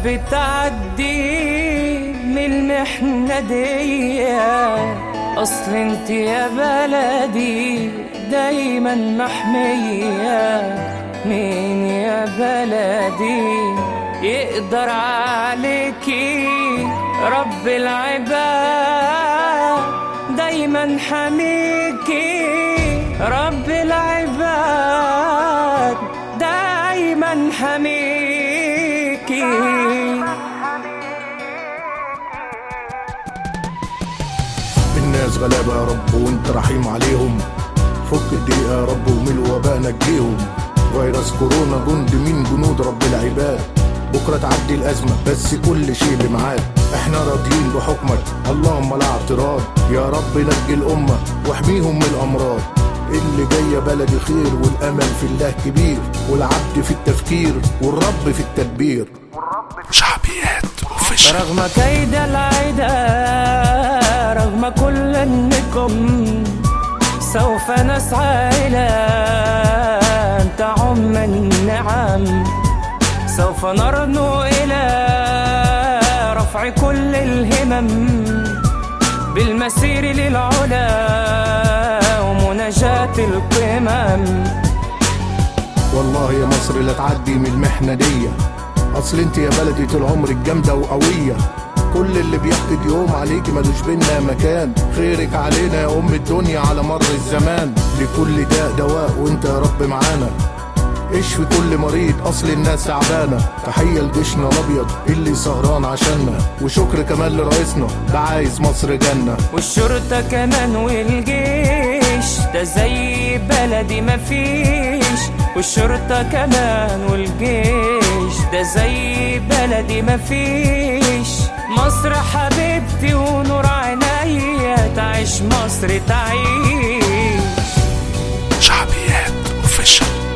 بتعدي من المحنة دي، أصل انت يا بلدي دايما محمية. مين يا بلدي يقدر عليكي؟ رب العباد دايما حميكي، رب العباد دايما حميكي. الناس غلابة يا رب وانت رحيم عليهم، فك الضيقة يا رب ومن الوباء نجيهم. فيروس كورونا جند من جنود رب العباد، بكرة تعدي الأزمة بس كل شيء بميعاد. احنا راضيين بحكمك اللهم لا اعتراض، يا رب نجي الأمة واحميهم من الأمراض. اللي جاية بلدي خير والأمل في الله كبير، والعبد في التفكير والرب في التدبير. شعبيات اوفيشال. رغم كيد العدا، رغم كل انكم سوف نسعى إلى أن تعم النعم، سوف نرنو إلى رفع كل الهمم بالمسير للعلا ومناجاة القمم. والله يا مصر لا تعدي من المحنة دي، أصل انت يا بلدي طول عمرك جامدة وقوية. كل اللي بيحقد يوم عليك ملوش بينا مكان، خيرك علينا يا أم الدنيا على مر الزمان. لكل داء دواء وانت يا رب معانا، اشفي كل مريض أصل الناس تعبانة. تحية لجيشنا الأبيض اللي سهران عشاننا، وشكر كمان لرئيسنا ده عايز مصر جنة. والشرطة كمان والجيش ده زي بلدي مفيش، والشرطة كمان والجيش ده زي بلدي مفيش. مصر حبيبتي ونور عينيا، تعيش مصر تعيش. شعبيات اوفيشال.